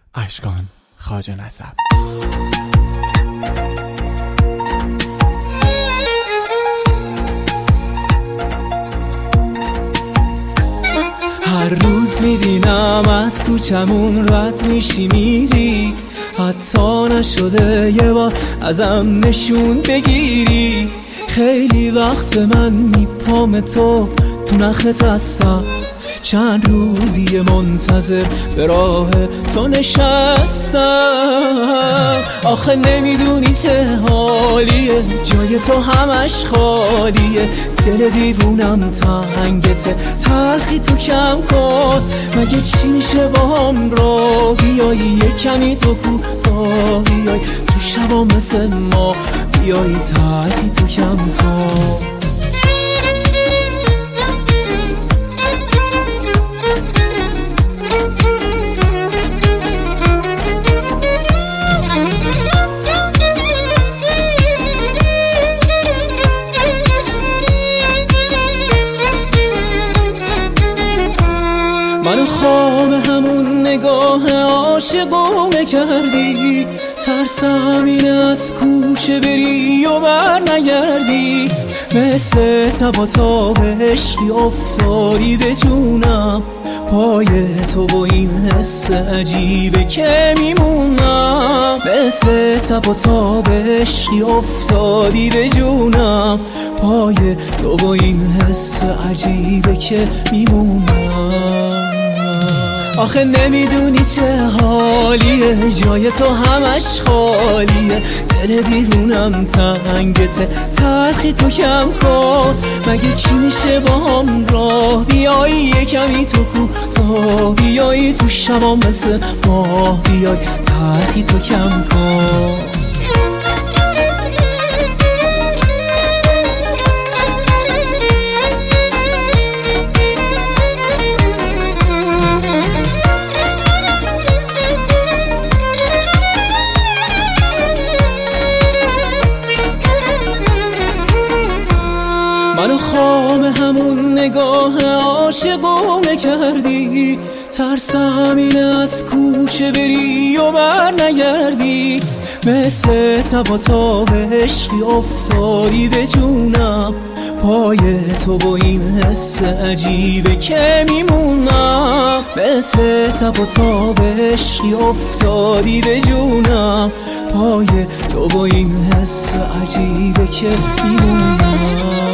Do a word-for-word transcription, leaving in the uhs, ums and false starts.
اشکان خواجه نسب. هر روز میبینم از کوچمون رد میشی میری، حتی نشده یه بار ازم نشون بگیری. خیلی وقت من میپام تو تو نخت هستم، چند روزی منتظر به راه تو نشستم. آخه نمیدونی چه حالیه، جای تو همش خالیه. دل دیوونم تنگته، تلخی تو کم کن. مگه چی میشه با هم را بیایی، یه کمی تو کوتاه بیای، تو شبا مثل ما بیایی، تلخی تو کم کن. منو خام همون نگاه عاشقونه کردی، ترسم اینه از کوچه بری و بر نگردی. مثل تب و تاب عشقی افتادی به جونم، پای تو و این حس عجیبه که میمونم. مثل تب و تاب عشقی افتادی به جونم، پای تو و این حس عجیبه که میمونم. آخه نمیدونی چه حالیه، جای تو همش خالیه. دل دیوونم تنگته، تلخی تو کم کن. مگه چی میشه با هم راه بیایی، یه کمی تو کوتاه بیایی، تو شبا مثل ماه بیای، تلخی تو کم کن. منو خام همون نگاه عاشقونه کردی، ترسم اینه از کوچه بری و بر نگردی. مثل تب و تاب عشقی افتادی به جونم، پای تو و این حس عجیبه که میمونم. مثل تب و تاب عشقی افتادی به جونم، پای تو و این حس عجیبه که میمونم.